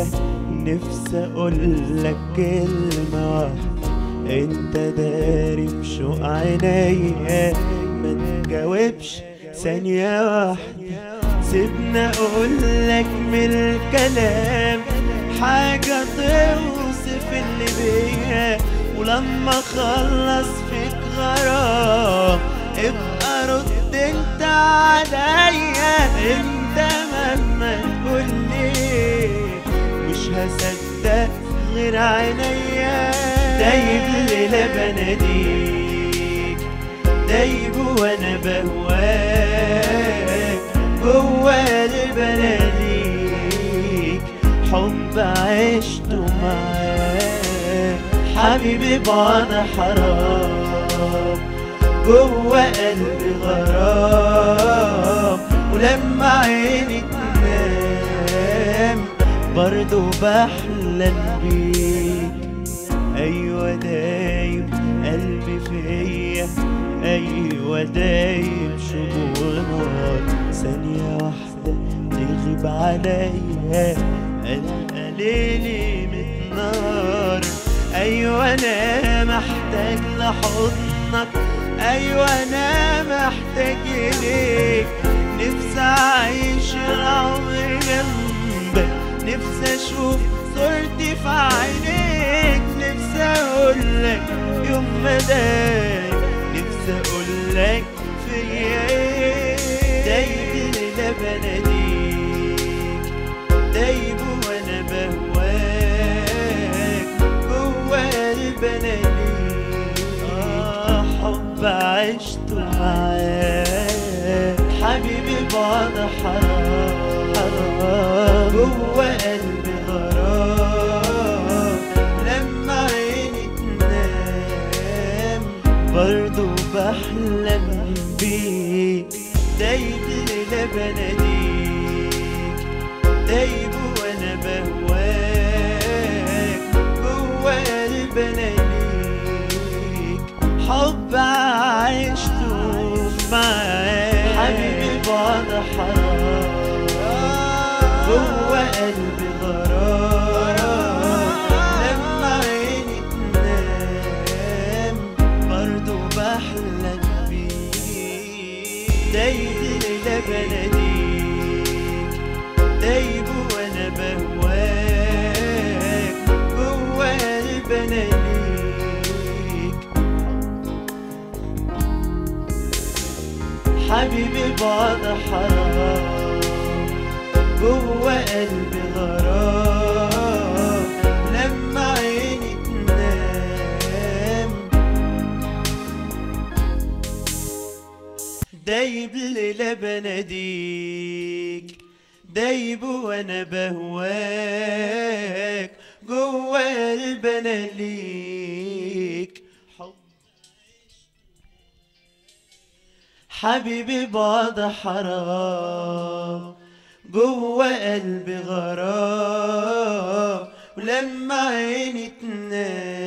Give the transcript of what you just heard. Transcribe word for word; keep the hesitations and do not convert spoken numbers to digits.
فيا، نفسي اقولك كلمة واحدة انت داري بشوق عينيا، ما تجاوبش ثانية واحدة، سيبنا اقولك من الكلام حاجة توصف اللي بيا، ولما اخلص فيك غرام ابقى رد انت عليا. انت مهما تقولي مش هصدق غير عينيا، دايب ليلة بناديك، دايب وانا بهواك، جوا قلب بناديك، حب عشته معاك، حبيبي بعد حرام، جوا قلبي غرام، ولما عيني تنام برضو بحلم بيك. ايوه دايب قلبي فيا، ايوه دايب شجون نار، ثانية واحدة تغيب عليا ألقى ليلي متنار. ايوه انا محتاج لحضنك، ايوه انا محتاج اليك، نفسي اعيش العمر جنبك، نفسي اشوف صورتي في عينيك، نفسي اقولك يوم ما دايب، نفسي اقولك فيا ايه. دايب ليلة بناديك، دايب وانا بهواك، جوا قلب بناديك، اه حب عشته معاك، حبيبي بعد حرام حرام، جوا قلبي غرام، لما عيني تنام برضو بحلم بيك. دايب ليلة بناديك، دايب وانا بهواك، جوا قلب بناديك، حب عشته معاك، حبيبي بعد حرام، جوا قلبي غرام، لما عيني تنام برضو بحلم بيك. دايب ليلة بناديك، دايب وانا بهواك، جوا قلب بناديك، حبيبي بعد حرام، جوا قلبي غرام، لما عيني تنام. دايب ليلة بناديك، دايب وانا بهواك، جوا قلب بناديك، حبيبي بعد حرام، جوا قلبي غرام، ولما عيني تنام